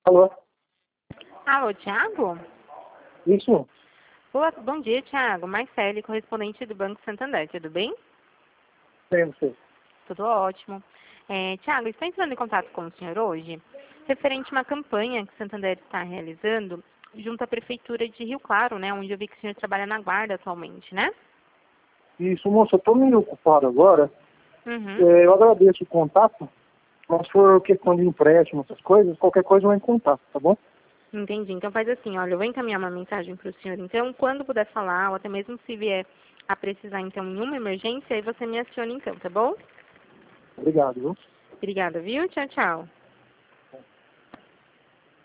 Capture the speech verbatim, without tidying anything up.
Alô? Alô, Thiago? Isso? Boa, bom dia, Thiago. Marcele, correspondente do Banco Santander, tudo bem? Tem você. Tudo ótimo. É, Thiago, estou entrando em contato com o senhor hoje, referente a uma campanha que o Santander está realizando junto à Prefeitura de Rio Claro, né, onde eu vi que o senhor trabalha na guarda atualmente, né? Isso, moça, eu tô meio ocupado agora. Uhum. É, eu agradeço o contato, mas se for questão de empréstimo, essas coisas, qualquer coisa eu vou em contato, tá bom? Entendi. Então faz assim, olha, eu vou encaminhar uma mensagem para o senhor, então, quando puder falar, ou até mesmo se vier a precisar, então, em uma emergência, aí você me aciona, então, tá bom? Obrigado, viu? Obrigada, viu? Tchau, tchau.